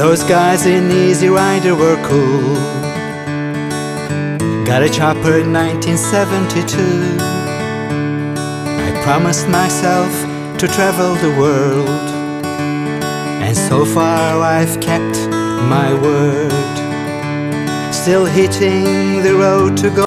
Those guys in Easy Rider were cool. Got a chopper in 1972. I promised myself to travel the world, and so far I've kept my word. Still hitting the road to go.